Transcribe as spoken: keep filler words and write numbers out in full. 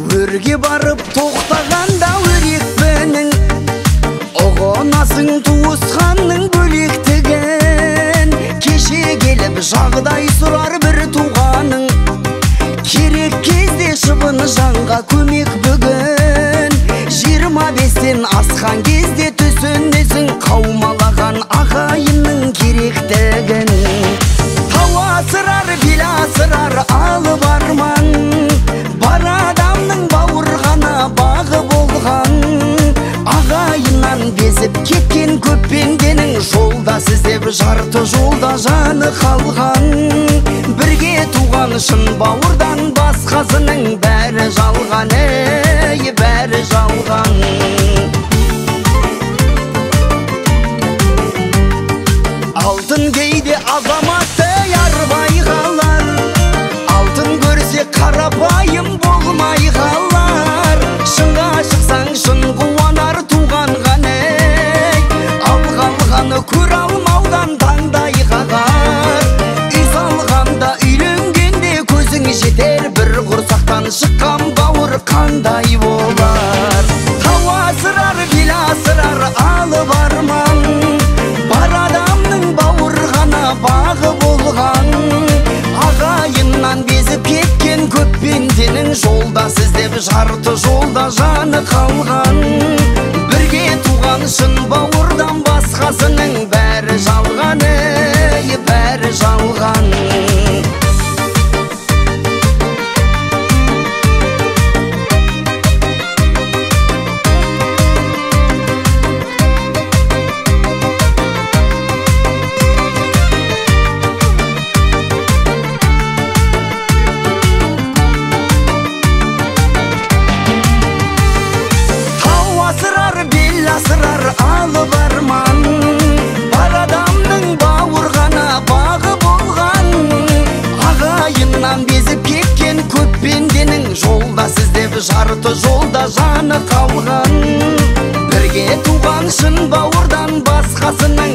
өрге барып тоқтағанда өрекпенің ұғынасың туысқанның бөлектігін. Кеше келіп жағдай сұрар бір туғаның, керек кезде шыбын жанға көмек бүгін. Жиырма бестен асқан кезде түсінесің қаумалаған ағайынның керектігін. Тау асырар, бел асырар алып арман, бар адамның бауырғана бағы болған. Ағайыннан безіп кеткен көп пенденің, жолдас іздеп жарты жолда жаны қалған. Бірге туған шын бауырдан басқасының бәрі жалған, ей, бәрі жалған. Алтын кейде азаматты ярбай қалар, алтын көрсе қарапайым болмай қалар. Шынға шықсаң шын қуанар туғанған, ей, алғанғаны көр алмаудан таңдай қағар. Үй салғанда үйленгенде көзің жетер, бір құрсақтан шыққан бауыр қандай болар. Тау асырар, бел асырар алып арман, бар адамның бауырғана бағы болған. Ағайыннан безіп кеткен көп пенденің, жолдас іздеп жарты жолда жаны қалған. Бірге туған шын бауырдан басқасының бәрі жалған, ей, бәрі жалған. Асырар алып арман, бар адамның бауырғана бағы болған. Ағайыннан безіп кеткен көп пенденің, жолдас іздеп жарты жолда жаны қалған. Бірге туған шын бауырдан басқасының